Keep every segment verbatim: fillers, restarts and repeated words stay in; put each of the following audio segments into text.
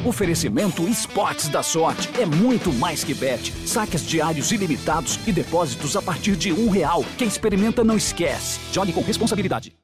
Oferecimento Esportes da Sorte. É muito mais que bet. Saques diários ilimitados e depósitos a partir de um real. Quem experimenta não esquece. Jogue com responsabilidade.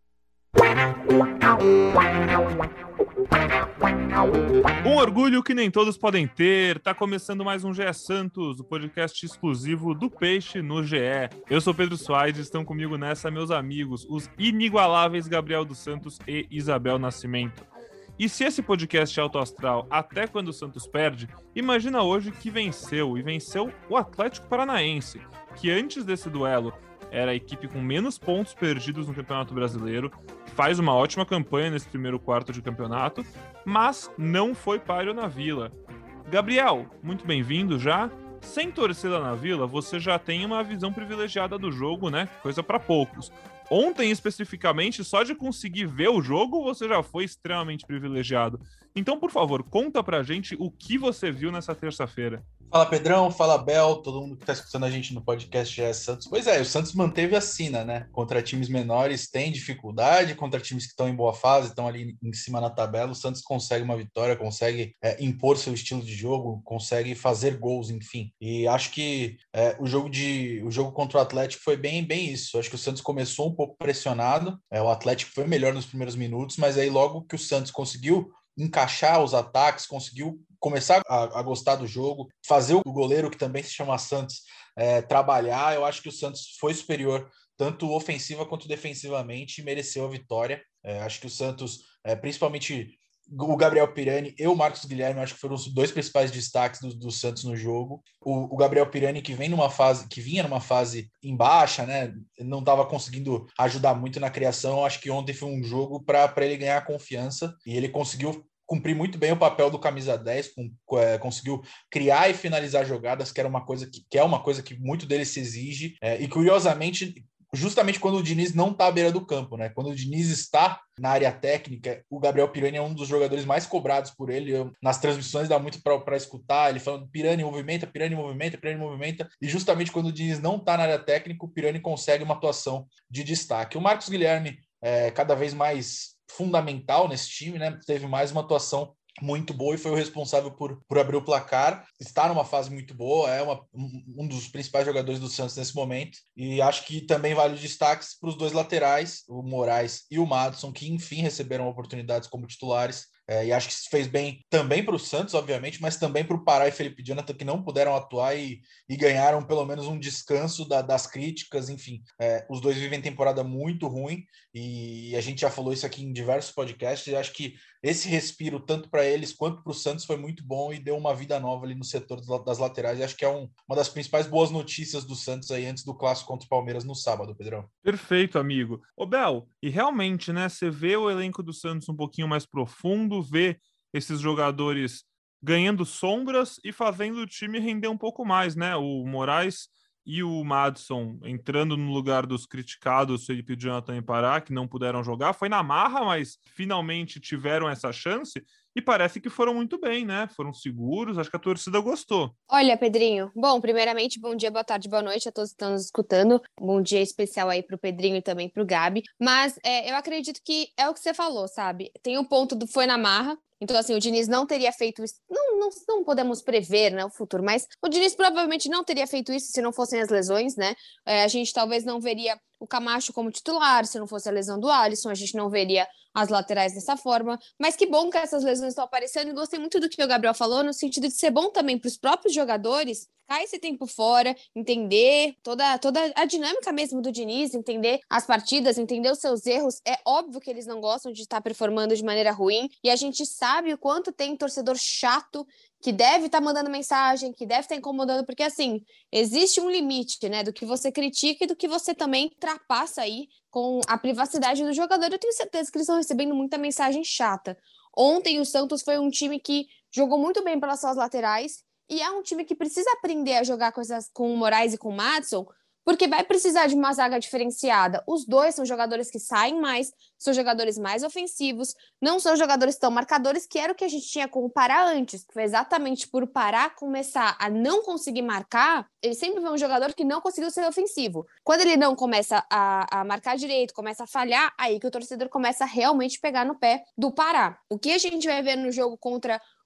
Um orgulho que nem todos podem ter. Tá começando mais um G E Santos, o podcast exclusivo do Peixe no G E. Eu sou Pedro Soares e estão comigo nessa meus amigos, os inigualáveis Gabriel dos Santos e Isabel Nascimento. E se esse podcast é alto astral até quando o Santos perde, imagina hoje que venceu, e venceu o Atlético Paranaense, que antes desse duelo era a equipe com menos pontos perdidos no Campeonato Brasileiro, faz uma ótima campanha nesse primeiro quarto de campeonato, mas não foi páreo na Vila. Gabriel, muito bem-vindo já. Sem torcida na Vila, você já tem uma visão privilegiada do jogo, né? Coisa para poucos. Ontem, especificamente, só de conseguir ver o jogo, você já foi extremamente privilegiado. Então, por favor, conta pra gente o que você viu nessa terça-feira. Fala, Pedrão, fala, Bel, todo mundo que tá escutando a gente no podcast G E Santos. Pois é, o Santos manteve a sina, né? Contra times menores tem dificuldade, contra times que estão em boa fase, estão ali em cima na tabela, o Santos consegue uma vitória, consegue é, impor seu estilo de jogo, consegue fazer gols, enfim. E acho que é, o jogo de o jogo contra o Atlético foi bem, bem isso. Acho que o Santos começou um pouco pressionado, é, o Atlético foi melhor nos primeiros minutos, mas aí logo que o Santos conseguiu encaixar os ataques, conseguiu começar a, a gostar do jogo, fazer o goleiro, que também se chama Santos, é, trabalhar. Eu acho que o Santos foi superior, tanto ofensiva quanto defensivamente, e mereceu a vitória. É, acho que o Santos, é, principalmente o Gabriel Pirani e o Marcos Guilherme, acho que foram os dois principais destaques do, do Santos no jogo. O, o Gabriel Pirani, que vem numa fase, que vinha numa fase em baixa, né? Não estava conseguindo ajudar muito na criação. Acho que ontem foi um jogo para ele ganhar confiança, e ele conseguiu cumprir muito bem o papel do camisa dez, com, é, conseguiu criar e finalizar jogadas, que era uma coisa que, que é uma coisa que muito dele se exige, é, e curiosamente, justamente quando o Diniz não está à beira do campo, né? Quando o Diniz está na área técnica, o Gabriel Pirani é um dos jogadores mais cobrados por ele. Eu, nas transmissões dá muito para escutar ele falando Pirani movimenta, Pirani movimenta, Pirani movimenta, e justamente quando o Diniz não está na área técnica, o Pirani consegue uma atuação de destaque. O Marcos Guilherme é cada vez mais fundamental nesse time, né? Teve mais uma atuação muito boa e foi o responsável por, por abrir o placar. Está numa fase muito boa, é uma, um dos principais jogadores do Santos nesse momento, e acho que também vale os destaques para os dois laterais, o Moraes e o Madison, que enfim receberam oportunidades como titulares. É, e acho que isso fez bem também para o Santos, obviamente, mas também para o Pará e Felipe Jonathan, que não puderam atuar e, e ganharam pelo menos um descanso da, das críticas. Enfim, é, os dois vivem temporada muito ruim, e a gente já falou isso aqui em diversos podcasts, e acho que esse respiro, tanto para eles quanto para o Santos, foi muito bom e deu uma vida nova ali no setor das laterais. E acho que é um, uma das principais boas notícias do Santos aí antes do clássico contra o Palmeiras no sábado, Pedrão. Perfeito, amigo. Ô, Bel, e realmente, né, você vê o elenco do Santos um pouquinho mais profundo, vê esses jogadores ganhando sombras e fazendo o time render um pouco mais, né? O Moraes e o Madison entrando no lugar dos criticados, Felipe Jonathan e Pará, que não puderam jogar. Foi na marra, mas finalmente tiveram essa chance e parece que foram muito bem, né? Foram seguros, acho que a torcida gostou. Olha, Pedrinho, bom, primeiramente, bom dia, boa tarde, boa noite a todos que estão nos escutando. Bom dia especial aí pro Pedrinho e também pro Gabi. Mas é, eu acredito que é o que você falou, sabe? Tem o ponto do foi na marra. Então, assim, o Diniz não teria feito isso. Não, não, não podemos prever, né, o futuro, mas o Diniz provavelmente não teria feito isso se não fossem as lesões, né? É, a gente talvez não veria o Camacho como titular, se não fosse a lesão do Alisson, a gente não veria as laterais dessa forma. Mas que bom que essas lesões estão aparecendo, e gostei muito do que o Gabriel falou, no sentido de ser bom também para os próprios jogadores ficar esse tempo fora, entender toda, toda a dinâmica mesmo do Diniz, entender as partidas, entender os seus erros. É óbvio que eles não gostam de estar performando de maneira ruim, e a gente sabe o quanto tem torcedor chato que deve estar mandando mensagem, que deve estar incomodando, porque assim, existe um limite, né, do que você critica e do que você também ultrapassa aí com a privacidade do jogador. Eu tenho certeza que eles estão recebendo muita mensagem chata. Ontem o Santos foi um time que jogou muito bem pelas suas laterais, e é um time que precisa aprender a jogar com, essas, com o Moraes e com o Madison, porque vai precisar de uma zaga diferenciada. Os dois são jogadores que saem mais, são jogadores mais ofensivos, não são jogadores tão marcadores, que era o que a gente tinha com o Pará antes, que foi exatamente por o Pará começar a não conseguir marcar. Ele sempre foi um jogador que não conseguiu ser ofensivo. Quando ele não começa a, a marcar direito, começa a falhar, aí que o torcedor começa a realmente pegar no pé do Pará. O que a gente vai ver no jogo contra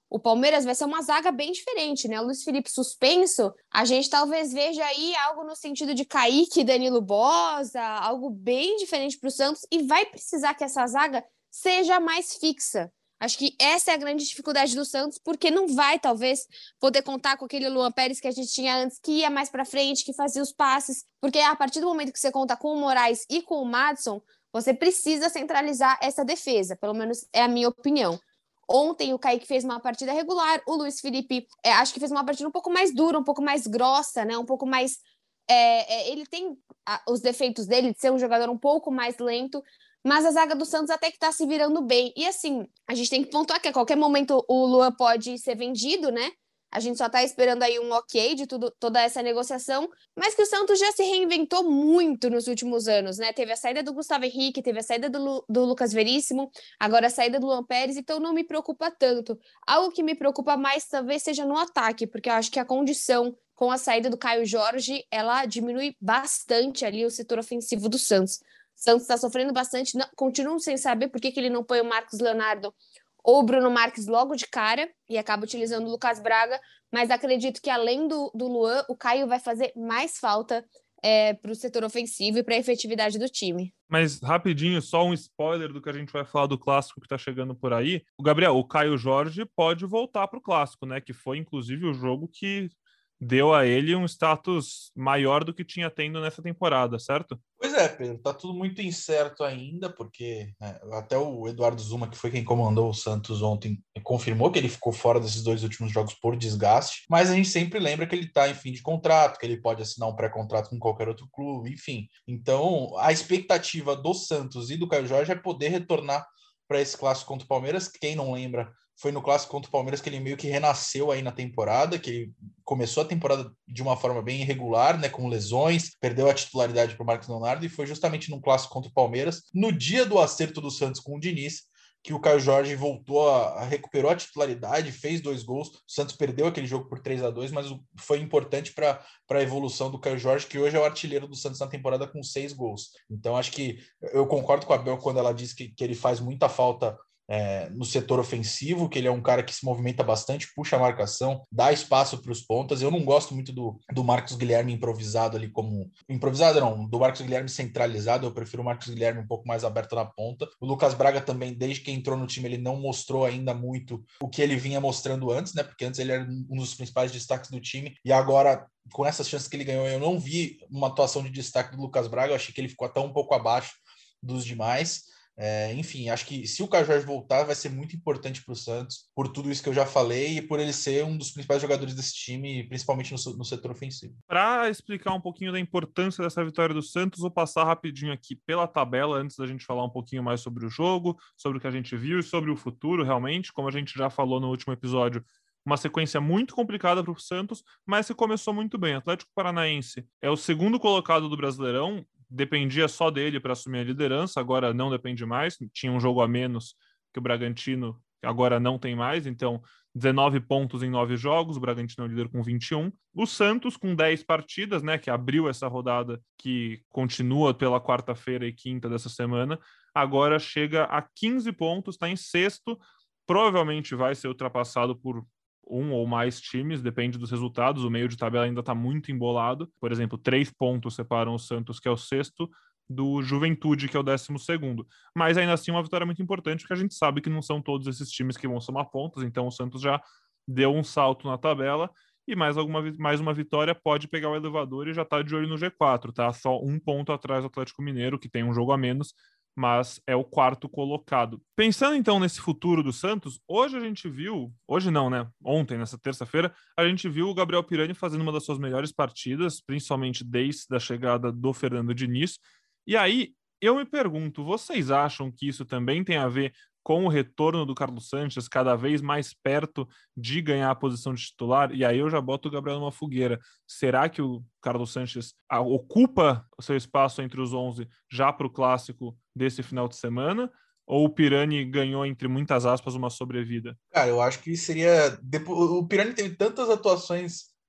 o Palmeiras vai ser uma zaga bem diferente, né? O Luiz Felipe suspenso, a gente talvez veja aí algo no sentido de Kaique e Danilo Bosa, algo bem diferente para o Santos, e vai precisar que essa zaga seja mais fixa. Acho que essa é a grande dificuldade do Santos, porque não vai, talvez, poder contar com aquele Luan Pérez que a gente tinha antes, que ia mais para frente, que fazia os passes, porque a partir do momento que você conta com o Moraes e com o Madison, você precisa centralizar essa defesa, pelo menos é a minha opinião. Ontem o Kaique fez uma partida regular, o Luiz Felipe é, acho que fez uma partida um pouco mais dura, um pouco mais grossa, né? Um pouco mais... É, é, ele tem a, os defeitos dele de ser um jogador um pouco mais lento, mas a zaga do Santos até que tá se virando bem. E assim, a gente tem que pontuar que a qualquer momento o Luan pode ser vendido, né? A gente só tá esperando aí um ok de tudo, toda essa negociação, mas que o Santos já se reinventou muito nos últimos anos, né? Teve a saída do Gustavo Henrique, teve a saída do, Lu, do Lucas Veríssimo, agora a saída do Luan Pérez, então não me preocupa tanto. Algo que me preocupa mais talvez seja no ataque, porque eu acho que a condição com a saída do Caio Jorge, ela diminui bastante ali o setor ofensivo do Santos. O Santos está sofrendo bastante, não, continuam sem saber por que, que ele não põe o Marcos Leonardo ou o Bruno Marques logo de cara e acaba utilizando o Lucas Braga, mas acredito que além do, do Luan, o Caio vai fazer mais falta é, para o setor ofensivo e para a efetividade do time. Mas rapidinho, só um spoiler do que a gente vai falar do clássico que está chegando por aí. O Gabriel, o Caio Jorge pode voltar para o clássico, né? Que foi inclusive o jogo que deu a ele um status maior do que tinha tendo nessa temporada, certo? Pois é, Pedro, tá tudo muito incerto ainda, porque né, até o Eduardo Zuma, que foi quem comandou o Santos ontem, confirmou que ele ficou fora desses dois últimos jogos por desgaste, mas a gente sempre lembra que ele tá em fim de contrato, que ele pode assinar um pré-contrato com qualquer outro clube, enfim. Então, a expectativa do Santos e do Caio Jorge é poder retornar para esse clássico contra o Palmeiras. Quem não lembra, foi no clássico contra o Palmeiras que ele meio que renasceu aí na temporada, que ele começou a temporada de uma forma bem irregular, né, com lesões, perdeu a titularidade para o Marcos Leonardo e foi justamente no clássico contra o Palmeiras, no dia do acerto do Santos com o Diniz, que o Caio Jorge voltou a, a recuperou a titularidade, fez dois gols. O Santos perdeu aquele jogo por três a dois, mas o, foi importante para a evolução do Caio Jorge, que hoje é o artilheiro do Santos na temporada com seis gols. Então acho que eu concordo com a Bel quando ela diz que, que ele faz muita falta É, no setor ofensivo, que ele é um cara que se movimenta bastante, puxa a marcação, dá espaço para os pontas. Eu não gosto muito do, do Marcos Guilherme improvisado ali como... Improvisado não, do Marcos Guilherme centralizado, eu prefiro o Marcos Guilherme um pouco mais aberto na ponta. O Lucas Braga também, desde que entrou no time, ele não mostrou ainda muito o que ele vinha mostrando antes, né? Porque antes ele era um dos principais destaques do time, e agora, com essas chances que ele ganhou, eu não vi uma atuação de destaque do Lucas Braga, eu achei que ele ficou até um pouco abaixo dos demais. É, enfim, acho que se o Caio Jorge voltar, vai ser muito importante para o Santos, por tudo isso que eu já falei e por ele ser um dos principais jogadores desse time, principalmente no, no setor ofensivo. Para explicar um pouquinho da importância dessa vitória do Santos, vou passar rapidinho aqui pela tabela, antes da gente falar um pouquinho mais sobre o jogo, sobre o que a gente viu e sobre o futuro, realmente. Como a gente já falou no último episódio, uma sequência muito complicada para o Santos, mas que começou muito bem. Atlético Paranaense é o segundo colocado do Brasileirão, dependia só dele para assumir a liderança, agora não depende mais, tinha um jogo a menos que o Bragantino, agora não tem mais, então dezenove pontos em nove jogos, o Bragantino é o líder com vinte e um. O Santos com dez partidas, né, que abriu essa rodada que continua pela quarta-feira e quinta dessa semana, agora chega a quinze pontos, está em sexto, provavelmente vai ser ultrapassado por um ou mais times, depende dos resultados, o meio de tabela ainda está muito embolado, por exemplo, três pontos separam o Santos, que é o sexto, do Juventude, que é o décimo segundo, mas ainda assim uma vitória muito importante, porque a gente sabe que não são todos esses times que vão somar pontos, então o Santos já deu um salto na tabela, e mais, alguma, mais uma vitória pode pegar o elevador e já está de olho no G quatro, tá? Só um ponto atrás do Atlético Mineiro, que tem um jogo a menos, mas é o quarto colocado. Pensando então nesse futuro do Santos, hoje a gente viu, hoje não, né? Ontem, nessa terça-feira, a gente viu o Gabriel Pirani fazendo uma das suas melhores partidas, principalmente desde a chegada do Fernando Diniz. E aí, eu me pergunto, vocês acham que isso também tem a ver com o retorno do Carlos Sanches cada vez mais perto de ganhar a posição de titular? E aí eu já boto o Gabriel numa fogueira. Será que o Carlos Sanches ocupa o seu espaço entre os onze já para o clássico desse final de semana? Ou o Pirani ganhou, entre muitas aspas, uma sobrevida? Cara, eu acho que seria... O Pirani teve tantas atuações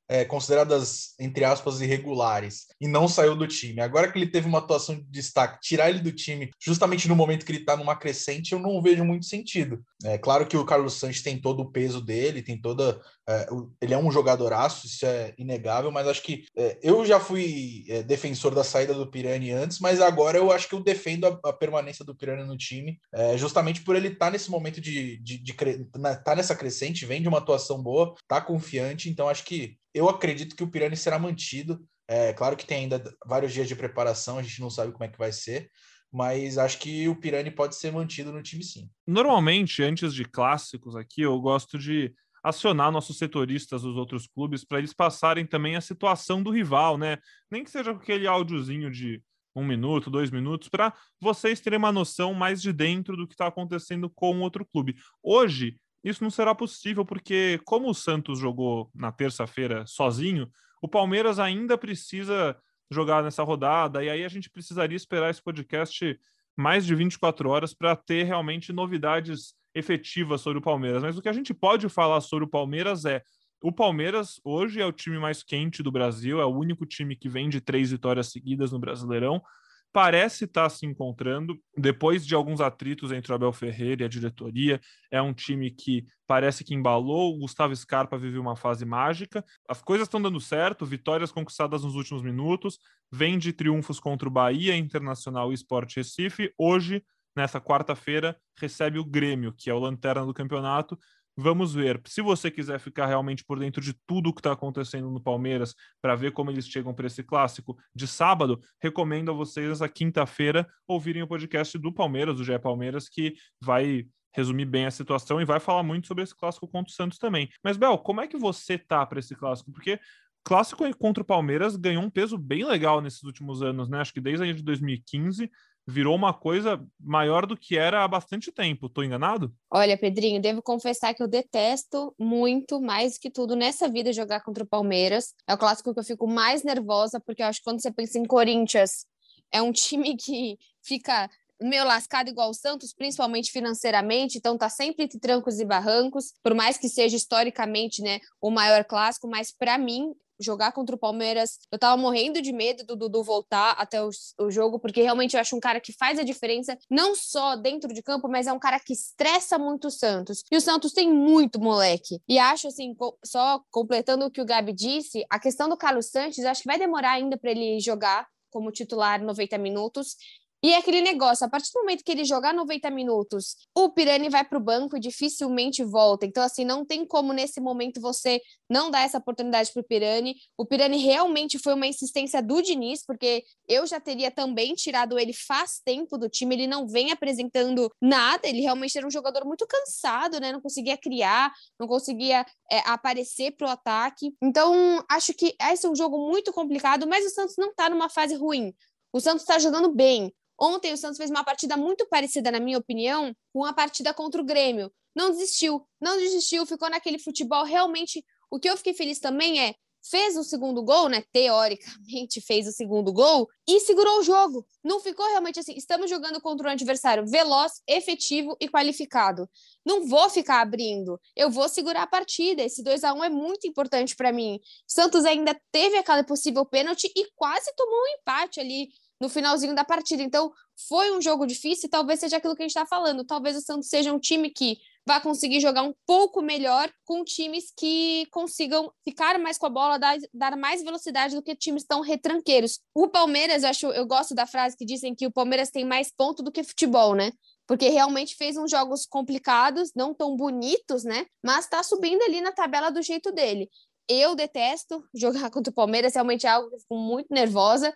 é, consideradas, entre aspas, irregulares, e não saiu do time. Agora que ele teve uma atuação de destaque, tirar ele do time justamente no momento que ele está numa crescente, eu não vejo muito sentido. É claro que o Carlos Sanches tem todo o peso dele, tem toda... É, ele é um jogadoraço, isso é inegável, mas acho que é, eu já fui é, defensor da saída do Pirani antes, mas agora eu acho que eu defendo a, a permanência do Pirani no time, é, justamente por ele estar tá nesse momento de, de, de, de tá nessa crescente, vem de uma atuação boa, tá confiante, então acho que eu acredito que o Pirani será mantido. É claro que tem ainda vários dias de preparação, a gente não sabe como é que vai ser, mas acho que o Pirani pode ser mantido no time sim. Normalmente, antes de clássicos aqui, eu gosto de acionar nossos setoristas dos outros clubes para eles passarem também a situação do rival, né? Nem que seja com aquele áudiozinho de um minuto, dois minutos, para vocês terem uma noção mais de dentro do que está acontecendo com o outro clube. Hoje, isso não será possível, porque como o Santos jogou na terça-feira sozinho, o Palmeiras ainda precisa jogar nessa rodada, e aí a gente precisaria esperar esse podcast mais de vinte e quatro horas para ter realmente novidades efetivas sobre o Palmeiras. Mas o que a gente pode falar sobre o Palmeiras é: o Palmeiras hoje é o time mais quente do Brasil, é o único time que vem de três vitórias seguidas no Brasileirão, parece estar se encontrando depois de alguns atritos entre o Abel Ferreira e a diretoria. É um time que parece que embalou, o Gustavo Scarpa viveu uma fase mágica, as coisas estão dando certo, vitórias conquistadas nos últimos minutos, vem de triunfos contra o Bahia, Internacional e Sport Recife. Hoje, nessa quarta-feira, recebe o Grêmio, que é o lanterna do campeonato. Vamos ver. Se você quiser ficar realmente por dentro de tudo o que está acontecendo no Palmeiras, para ver como eles chegam para esse clássico de sábado, recomendo a vocês, essa quinta-feira, ouvirem o podcast do Palmeiras, do G E Palmeiras, que vai resumir bem a situação e vai falar muito sobre esse clássico contra o Santos também. Mas, Bel, como é que você tá para esse clássico? Porque clássico contra o Palmeiras ganhou um peso bem legal nesses últimos anos, né? Acho que desde aí de dois mil e quinze virou uma coisa maior do que era há bastante tempo. Tô enganado? Olha, Pedrinho, devo confessar que eu detesto muito, mais que tudo, nessa vida, jogar contra o Palmeiras. É o clássico que eu fico mais nervosa, porque eu acho que quando você pensa em Corinthians, é um time que fica meio lascado igual o Santos, principalmente financeiramente, então tá sempre entre trancos e barrancos, por mais que seja historicamente, né, o maior clássico, mas para mim, jogar contra o Palmeiras, eu tava morrendo de medo do Dudu voltar até o, o jogo, porque realmente eu acho um cara que faz a diferença, não só dentro de campo, mas é um cara que estressa muito o Santos. E o Santos tem muito moleque. E acho, assim, só completando o que o Gabi disse, a questão do Carlos Sanches, acho que vai demorar ainda para ele jogar como titular noventa minutos. E é aquele negócio, a partir do momento que ele jogar noventa minutos, o Pirani vai para o banco e dificilmente volta. Então, assim, não tem como nesse momento você não dar essa oportunidade para o Pirani. O Pirani realmente foi uma insistência do Diniz, porque eu já teria também tirado ele faz tempo do time, ele não vem apresentando nada, ele realmente era um jogador muito cansado, né? Não conseguia criar, não conseguia é, aparecer para o ataque. Então, acho que esse é um jogo muito complicado, mas o Santos não está numa fase ruim. O Santos está jogando bem. Ontem o Santos fez uma partida muito parecida, na minha opinião, com a partida contra o Grêmio. Não desistiu, não desistiu, ficou naquele futebol. Realmente, o que eu fiquei feliz também é, fez o segundo gol, né? Teoricamente fez o segundo gol e segurou o jogo. Não ficou realmente assim, estamos jogando contra um adversário veloz, efetivo e qualificado. Não vou ficar abrindo, eu vou segurar a partida. Esse dois a um é muito importante para mim. Santos ainda teve aquela possível pênalti e quase tomou um empate ali no finalzinho da partida. Então, foi um jogo difícil e talvez seja aquilo que a gente está falando. Talvez o Santos seja um time que vai conseguir jogar um pouco melhor com times que consigam ficar mais com a bola, dar, dar mais velocidade do que times tão retranqueiros. O Palmeiras, eu, acho, eu gosto da frase que dizem que o Palmeiras tem mais ponto do que futebol, né? Porque realmente fez uns jogos complicados, não tão bonitos, né? Mas está subindo ali na tabela do jeito dele. Eu detesto jogar contra o Palmeiras, realmente é algo que eu fico muito nervosa,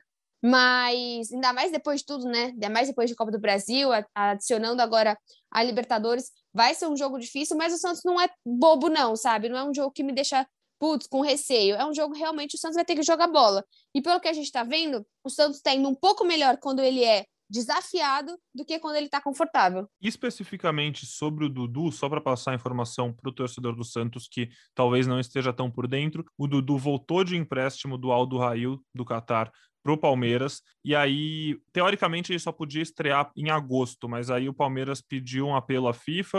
mas ainda mais depois de tudo, né? Ainda mais depois de Copa do Brasil, adicionando agora a Libertadores, vai ser um jogo difícil, mas o Santos não é bobo não, sabe? Não é um jogo que me deixa, putz, com receio. É um jogo realmente o Santos vai ter que jogar bola. E pelo que a gente tá vendo, o Santos tá indo um pouco melhor quando ele é desafiado do que quando ele tá confortável. Especificamente sobre o Dudu, só para passar a informação para o torcedor do Santos que talvez não esteja tão por dentro, o Dudu voltou de empréstimo do Al Duhail, do Catar, pro Palmeiras, e aí, teoricamente, ele só podia estrear em agosto, mas aí o Palmeiras pediu um apelo à FIFA,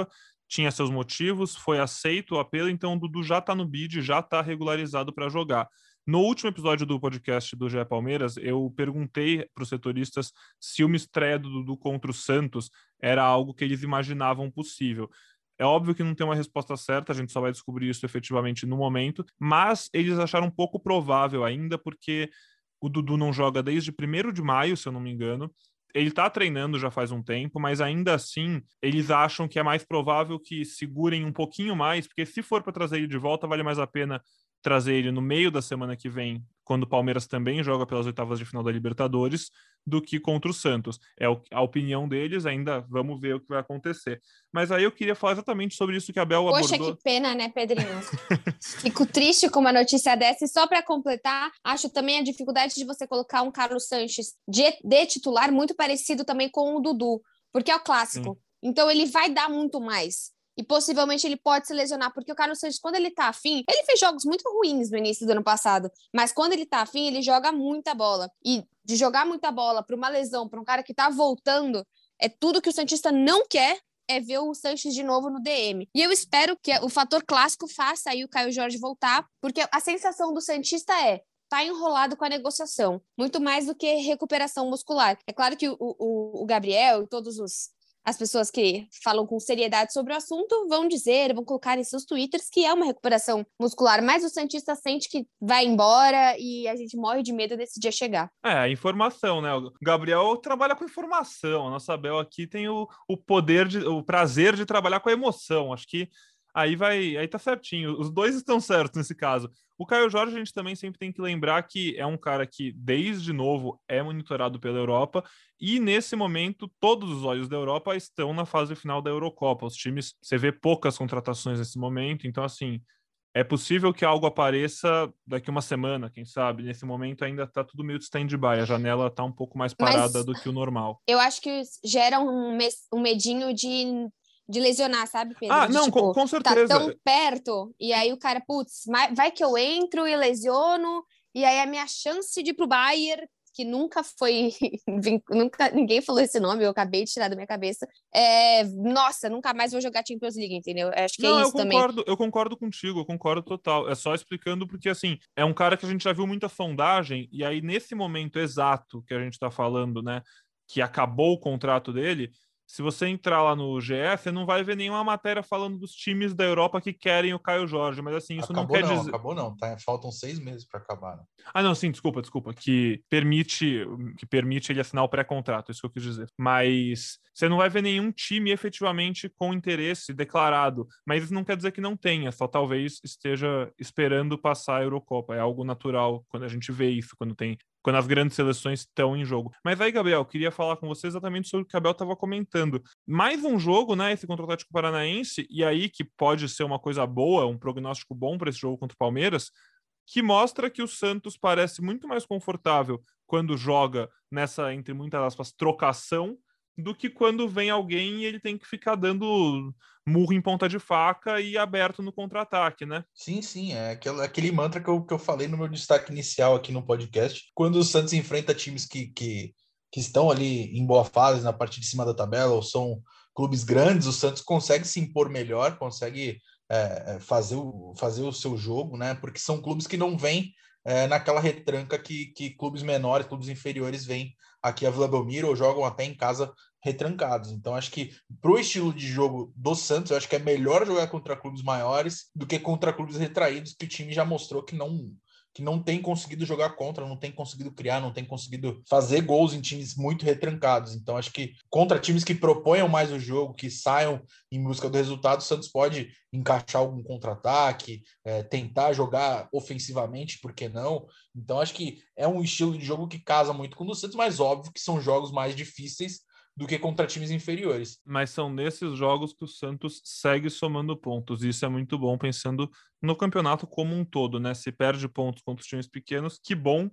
tinha seus motivos, foi aceito o apelo, então o Dudu já está no bid, já está regularizado para jogar. No último episódio do podcast do G E Palmeiras, eu perguntei para os setoristas se uma estreia do Dudu contra o Santos era algo que eles imaginavam possível. É óbvio que não tem uma resposta certa, a gente só vai descobrir isso efetivamente no momento, mas eles acharam um pouco provável ainda, porque o Dudu não joga desde primeiro de maio, se eu não me engano. Ele tá treinando já faz um tempo, mas ainda assim, eles acham que é mais provável que segurem um pouquinho mais, porque se for para trazer ele de volta, vale mais a pena trazer ele no meio da semana que vem, quando o Palmeiras também joga pelas oitavas de final da Libertadores, do que contra o Santos. É a opinião deles, ainda vamos ver o que vai acontecer. Mas aí eu queria falar exatamente sobre isso que a Abel Poxa, abordou. que pena, né, Pedrinho? Fico triste com uma notícia dessa. E só para completar, acho também a dificuldade de você colocar um Carlos Sanches de, de titular muito parecido também com o Dudu, porque é o clássico. Sim. Então ele vai dar muito mais. E possivelmente ele pode se lesionar, porque o Carlos Sanches, quando ele tá afim, ele fez jogos muito ruins no início do ano passado, mas quando ele tá afim, ele joga muita bola. E de jogar muita bola para uma lesão, para um cara que tá voltando, é tudo que o santista não quer, é ver o Sanches de novo no D M. E eu espero que o fator clássico faça aí o Caio Jorge voltar, porque a sensação do santista é tá enrolado com a negociação, muito mais do que recuperação muscular. É claro que o, o, o Gabriel e todos os as pessoas que falam com seriedade sobre o assunto vão dizer, vão colocar em seus twitters que é uma recuperação muscular, mas o santista sente que vai embora e a gente morre de medo desse dia chegar. É, informação, né? O Gabriel trabalha com informação, a nossa Bel aqui tem o, o poder, de, o prazer de trabalhar com a emoção, acho que aí vai, aí tá certinho, os dois estão certos nesse caso. O Caio Jorge, a gente também sempre tem que lembrar que é um cara que, desde novo, é monitorado pela Europa e, nesse momento, todos os olhos da Europa estão na fase final da Eurocopa. Os times, você vê poucas contratações nesse momento, então, assim, é possível que algo apareça daqui uma semana, quem sabe? Nesse momento ainda tá tudo meio de stand-by, a janela tá um pouco mais parada Mas do que o normal. Eu acho que gera um, um medinho de... de lesionar, sabe, Pedro? Ah, de, não, tipo, com, com certeza. Tá tão perto, e aí o cara, putz, vai que eu entro e lesiono, e aí a minha chance de ir pro Bayern, que nunca foi, nunca, ninguém falou esse nome, eu acabei de tirar da minha cabeça, é, nossa, nunca mais vou jogar Champions League, entendeu? Acho que não, é eu isso concordo, também. eu concordo contigo, eu concordo total. É só explicando porque, assim, é um cara que a gente já viu muita sondagem, e aí nesse momento exato que a gente tá falando, né, que acabou o contrato dele, se você entrar lá no G E, você não vai ver nenhuma matéria falando dos times da Europa que querem o Caio Jorge, mas assim, isso acabou não quer não, dizer... Acabou não, tá? Faltam seis meses para acabar. Né? Ah, não, sim, desculpa, desculpa, que permite, que permite ele assinar o pré-contrato, isso que eu quis dizer. Mas você não vai ver nenhum time efetivamente com interesse declarado, mas isso não quer dizer que não tenha, só talvez esteja esperando passar a Eurocopa, é algo natural quando a gente vê isso, quando tem... quando as grandes seleções estão em jogo. Mas aí, Gabriel, eu queria falar com você exatamente sobre o que o Abel estava comentando. Mais um jogo, né, esse contra o Atlético Paranaense, e aí que pode ser uma coisa boa, um prognóstico bom para esse jogo contra o Palmeiras, que mostra que o Santos parece muito mais confortável quando joga nessa, entre muitas aspas, trocação, do que quando vem alguém e ele tem que ficar dando murro em ponta de faca e aberto no contra-ataque, né? Sim, sim, é aquele, aquele mantra que eu, que eu falei no meu destaque inicial aqui no podcast. Quando o Santos enfrenta times que, que, que estão ali em boa fase, na parte de cima da tabela, ou são clubes grandes, o Santos consegue se impor melhor, consegue é, fazer, o, fazer o seu jogo, né? Porque são clubes que não vêm é, naquela retranca que, que clubes menores, clubes inferiores vêm aqui a Vila Belmiro ou jogam até em casa retrancados. Então, acho que pro estilo de jogo do Santos, eu acho que é melhor jogar contra clubes maiores do que contra clubes retraídos, que o time já mostrou que não, que não tem conseguido jogar contra, não tem conseguido criar, não tem conseguido fazer gols em times muito retrancados. Então, acho que contra times que proponham mais o jogo, que saiam em busca do resultado, o Santos pode encaixar algum contra-ataque, é, tentar jogar ofensivamente, por que não? Então, acho que é um estilo de jogo que casa muito com o do Santos, mas óbvio que são jogos mais difíceis do que contra times inferiores. Mas são nesses jogos que o Santos segue somando pontos, e isso é muito bom pensando no campeonato como um todo, né? Se perde pontos contra os times pequenos, que bom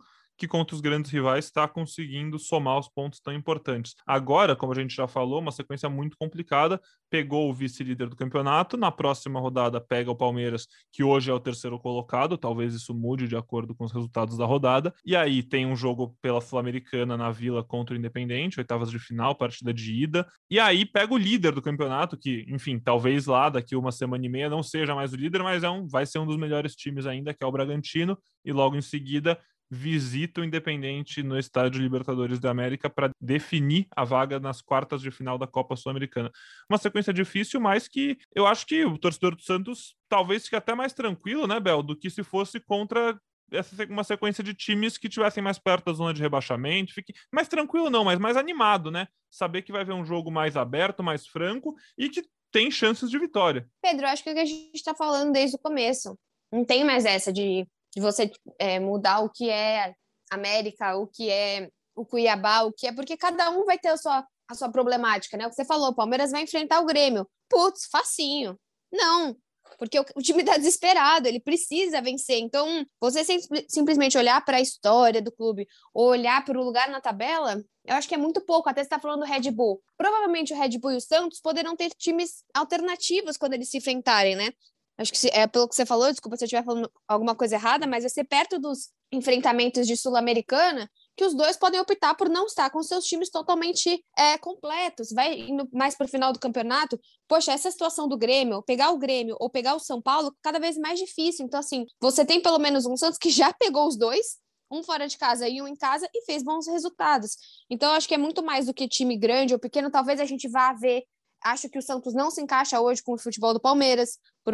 que contra os grandes rivais está conseguindo somar os pontos tão importantes. Agora, como a gente já falou, uma sequência muito complicada, pegou o vice-líder do campeonato, na próxima rodada pega o Palmeiras, que hoje é o terceiro colocado, talvez isso mude de acordo com os resultados da rodada, e aí tem um jogo pela Sul-Americana na Vila contra o Independente, oitavas de final, partida de ida, e aí pega o líder do campeonato, que, enfim, talvez lá daqui uma semana e meia não seja mais o líder, mas é um, vai ser um dos melhores times ainda, que é o Bragantino, e logo em seguida visita o Independente no Estádio Libertadores da América para definir a vaga nas quartas de final da Copa Sul-Americana. Uma sequência difícil, mas que eu acho que o torcedor do Santos talvez fique até mais tranquilo, né, Bel, do que se fosse contra essa uma sequência de times que estivessem mais perto da zona de rebaixamento, fique mais tranquilo não, mas mais animado, né? Saber que vai ver um jogo mais aberto, mais franco e que tem chances de vitória. Pedro, acho que é o que a gente está falando desde o começo. Não tem mais essa de de você é, mudar o que é América, o que é o Cuiabá, o que é... Porque cada um vai ter a sua, a sua problemática, né? O que você falou, o Palmeiras vai enfrentar o Grêmio. Putz, facinho. Não, porque o, o time está desesperado, ele precisa vencer. Então, você sim, simplesmente olhar para a história do clube ou olhar para o lugar na tabela, eu acho que é muito pouco. Até você está falando do Red Bull. Provavelmente o Red Bull e o Santos poderão ter times alternativos quando eles se enfrentarem, né? Acho que se, é pelo que você falou, desculpa se eu estiver falando alguma coisa errada, mas vai ser perto dos enfrentamentos de Sul-Americana que os dois podem optar por não estar com seus times totalmente é, completos. Vai indo mais para o final do campeonato. Poxa, essa situação do Grêmio, pegar o Grêmio ou pegar o São Paulo, cada vez mais difícil. Então, assim, você tem pelo menos um Santos que já pegou os dois, um fora de casa e um em casa, e fez bons resultados. Então, eu acho que é muito mais do que time grande ou pequeno. Talvez a gente vá ver. Acho que o Santos não se encaixa hoje com o futebol do Palmeiras.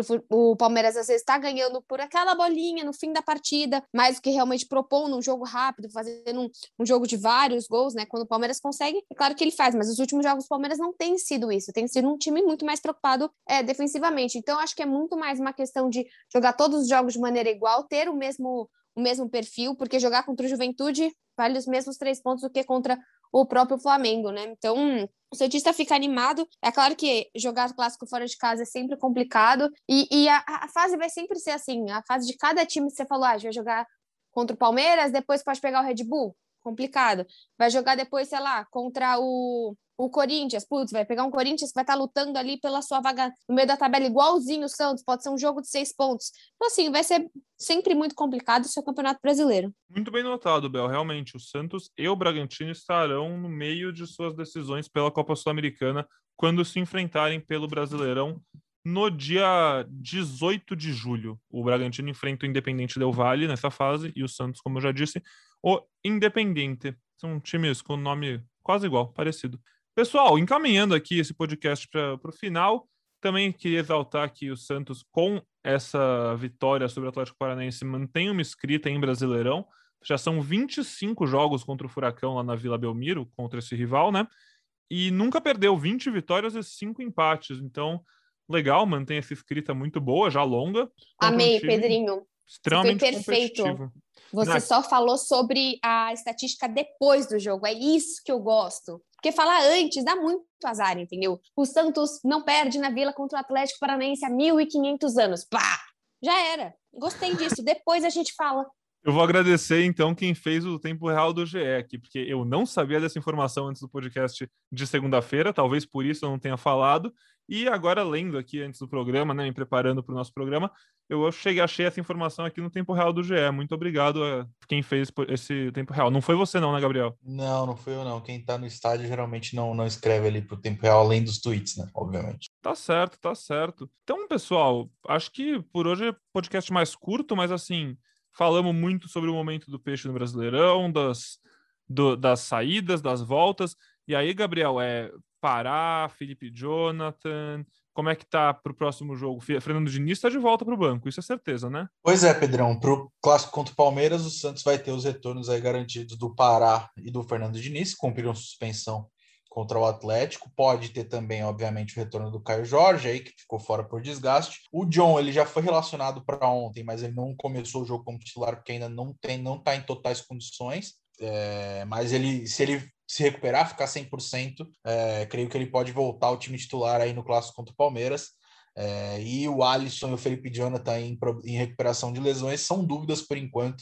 O Palmeiras, às vezes, está ganhando por aquela bolinha no fim da partida, mais do que realmente propondo um jogo rápido, fazendo um, um jogo de vários gols, né? Quando o Palmeiras consegue, é claro que ele faz, mas os últimos jogos do Palmeiras não tem sido isso. Tem sido um time muito mais preocupado é, defensivamente. Então, acho que é muito mais uma questão de jogar todos os jogos de maneira igual, ter o mesmo, o mesmo perfil, porque jogar contra o Juventude vale os mesmos três pontos do que contra o próprio Flamengo, né? Então, o Santista fica animado. É claro que jogar clássico fora de casa é sempre complicado e, e a, a fase vai sempre ser assim. A fase de cada time, você falou, ah, vai jogar contra o Palmeiras, depois pode pegar o Red Bull. Complicado. Vai jogar depois, sei lá, contra o, o Corinthians. Putz, vai pegar um Corinthians que vai estar lutando ali pela sua vaga no meio da tabela, igualzinho o Santos. Pode ser um jogo de seis pontos. Então, assim, vai ser sempre muito complicado o seu Campeonato Brasileiro. Muito bem notado, Bel. Realmente, o Santos e o Bragantino estarão no meio de suas decisões pela Copa Sul-Americana quando se enfrentarem pelo Brasileirão no dia dezoito de julho. O Bragantino enfrenta o Independente Del Valle nessa fase e o Santos, como eu já disse, o Independiente. São times com nome quase igual, parecido. Pessoal, encaminhando aqui esse podcast para o final, também queria exaltar que o Santos, com essa vitória sobre o Atlético Paranaense, mantém uma escrita em Brasileirão. Já são vinte e cinco jogos contra o Furacão lá na Vila Belmiro, contra esse rival, né? E nunca perdeu, vinte vitórias e cinco empates. Então, legal, mantém essa escrita muito boa, já longa. Amei, um Pedrinho. Extremamente foi perfeito. Competitivo. Você Na... só falou sobre a estatística depois do jogo. É isso que eu gosto. Porque falar antes dá muito azar, entendeu? O Santos não perde na Vila contra o Atlético Paranaense há mil e quinhentos anos. Pá! Já era. Gostei disso. Depois a gente fala. Eu vou agradecer, então, quem fez o tempo real do G E aqui, porque eu não sabia dessa informação antes do podcast de segunda-feira, talvez por isso eu não tenha falado, e agora, lendo aqui antes do programa, né, me preparando para o nosso programa, eu cheguei, achei essa informação aqui no tempo real do G E. Muito obrigado a quem fez esse tempo real. Não foi você não, né, Gabriel? Não, não foi eu não. Quem tá no estádio geralmente não, não escreve ali pro tempo real, além dos tweets, né, obviamente. Tá certo, tá certo. Então, pessoal, acho que por hoje é podcast mais curto, mas assim... Falamos muito sobre o momento do Peixe no Brasileirão, das, do, das saídas, das voltas. E aí, Gabriel, é Pará, Felipe Jonathan, como é que tá pro próximo jogo? Fernando Diniz tá de volta pro banco, isso é certeza, né? Pois é, Pedrão. Pro clássico contra o Palmeiras, o Santos vai ter os retornos aí garantidos do Pará e do Fernando Diniz, que cumpriram suspensão contra o Atlético. Pode ter também, obviamente, o retorno do Caio Jorge, aí, que ficou fora por desgaste. O John, ele já foi relacionado para ontem, mas ele não começou o jogo como titular, porque ainda não tem, não está em totais condições. É, mas ele, se ele se recuperar, ficar cem por cento, é, creio que ele pode voltar ao time titular aí no clássico contra o Palmeiras. É, e o Alisson e o Felipe Jonathan em, em recuperação de lesões são dúvidas por enquanto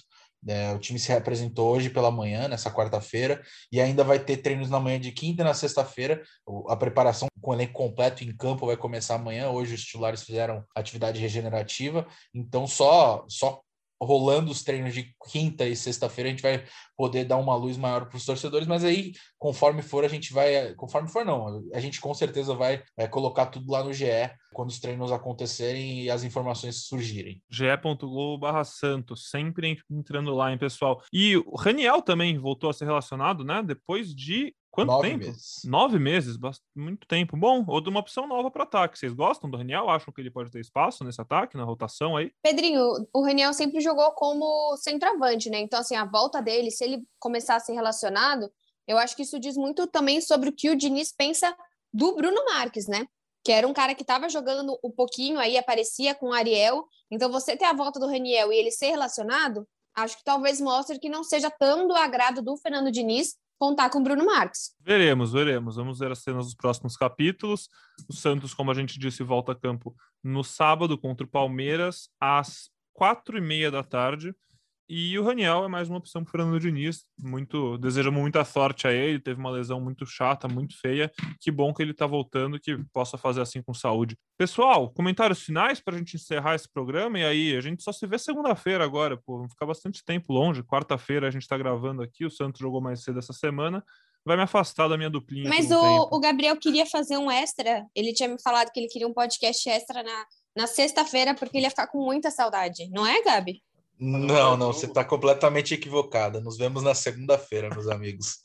É, o time se representou hoje pela manhã, nessa quarta-feira, e ainda vai ter treinos na manhã de quinta e na sexta-feira. A preparação com o elenco completo em campo vai começar amanhã. Hoje os titulares fizeram atividade regenerativa, então só, só rolando os treinos de quinta e sexta-feira a gente vai poder dar uma luz maior para os torcedores, mas aí conforme for a gente vai, conforme for não, a gente com certeza vai é, colocar tudo lá no G E quando os treinos acontecerem e as informações surgirem. ge e ponto globo barra santos, sempre entrando lá, hein, pessoal. E o Raniel também voltou a ser relacionado, né, depois de quanto Nove tempo? meses. Nove meses, muito tempo. Bom, ou de uma opção nova para ataque. Vocês gostam do Raniel? Acham que ele pode ter espaço nesse ataque, na rotação aí? Pedrinho, o Raniel sempre jogou como centroavante, né? Então, assim, a volta dele, se ele começar a ser relacionado, eu acho que isso diz muito também sobre o que o Diniz pensa do Bruno Marques, né? Que era um cara que estava jogando um pouquinho, aí aparecia com o Ariel. Então, você ter a volta do Raniel e ele ser relacionado, acho que talvez mostre que não seja tão do agrado do Fernando Diniz contar com o Bruno Marques. Veremos, veremos. Vamos ver as cenas dos próximos capítulos. O Santos, como a gente disse, volta a campo no sábado contra o Palmeiras, às quatro e meia da tarde. E o Raniel é mais uma opção para o Fernando Diniz. Muito, desejamos muita sorte a ele. Teve uma lesão muito chata, muito feia. Que bom que ele está voltando, que possa fazer assim com saúde. Pessoal, comentários finais para a gente encerrar esse programa. E aí, a gente só se vê segunda-feira agora. Pô, vamos ficar bastante tempo longe. Quarta-feira a gente está gravando aqui. O Santos jogou mais cedo essa semana. Vai me afastar da minha duplinha. Mas o, o Gabriel queria fazer um extra. Ele tinha me falado que ele queria um podcast extra na, na sexta-feira, porque ele ia ficar com muita saudade. Não é, Gabi? Não, não, você está completamente equivocada. Nos vemos na segunda-feira, meus amigos.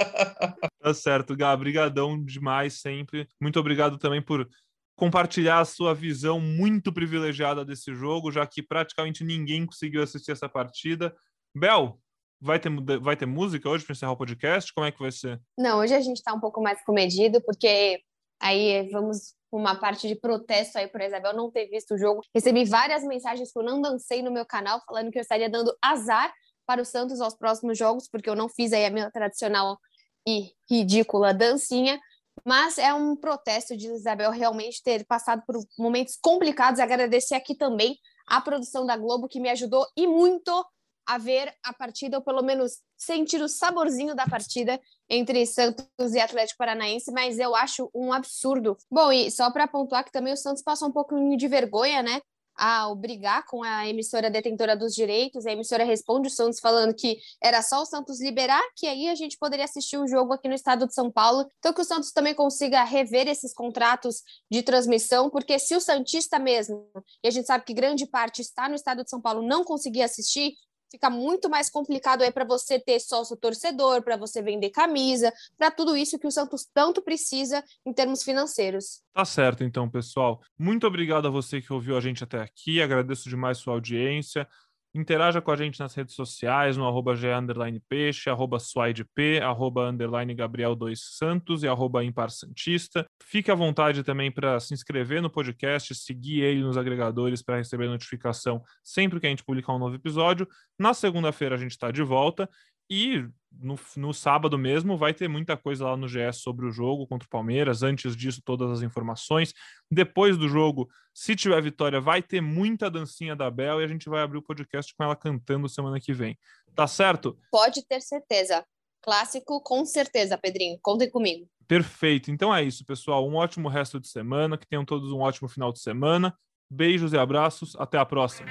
Tá certo, Gá. Brigadão demais sempre. Muito obrigado também por compartilhar a sua visão muito privilegiada desse jogo, já que praticamente ninguém conseguiu assistir essa partida. Bel, vai ter, vai ter música hoje para encerrar o podcast? Como é que vai ser? Não, hoje a gente está um pouco mais comedido, porque aí vamos uma parte de protesto aí por Isabel não ter visto o jogo. Recebi várias mensagens que eu não dancei no meu canal, falando que eu estaria dando azar para o Santos aos próximos jogos, porque eu não fiz aí a minha tradicional e ridícula dancinha, mas é um protesto de Isabel realmente ter passado por momentos complicados. Agradecer aqui também a produção da Globo, que me ajudou e muito a ver a partida, ou pelo menos sentir o saborzinho da partida entre Santos e Atlético Paranaense, mas eu acho um absurdo. Bom, e só para pontuar que também o Santos passou um pouquinho de vergonha, né, ao brigar com a emissora detentora dos direitos. A emissora responde o Santos falando que era só o Santos liberar, que aí a gente poderia assistir o jogo aqui no estado de São Paulo. Então que o Santos também consiga rever esses contratos de transmissão, porque se o santista mesmo, e a gente sabe que grande parte está no estado de São Paulo, não conseguir assistir, fica muito mais complicado aí para você ter sócio torcedor, para você vender camisa, para tudo isso que o Santos tanto precisa em termos financeiros. Tá certo, então, pessoal. Muito obrigado a você que ouviu a gente até aqui. Agradeço demais sua audiência. Interaja com a gente nas redes sociais, no arroba ge underline peixe, arroba suaidp, arroba underline gabriel dois santos e arroba impar santista. Fique à vontade também para se inscrever no podcast, seguir ele nos agregadores para receber notificação sempre que a gente publicar um novo episódio. Na segunda-feira a gente está de volta e no, no sábado mesmo vai ter muita coisa lá no G E sobre o jogo contra o Palmeiras. Antes disso, todas as informações. Depois do jogo, se tiver vitória, vai ter muita dancinha da Bel e a gente vai abrir o podcast com ela cantando semana que vem. Tá certo? Pode ter certeza. Clássico, com certeza, Pedrinho. Contem comigo. Perfeito. Então é isso, pessoal. Um ótimo resto de semana. Que tenham todos um ótimo final de semana. Beijos e abraços. Até a próxima.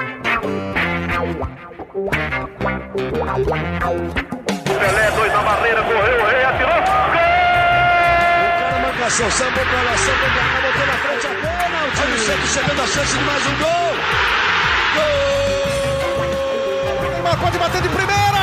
Pelé, dois na barreira, correu, o rei atirou, gol! O cara manca ação, sambou pra lá, sambou pra cá, botou na frente a bola, o time sempre chegando a chance de mais um gol! Gol! Neymar pode bater de primeira!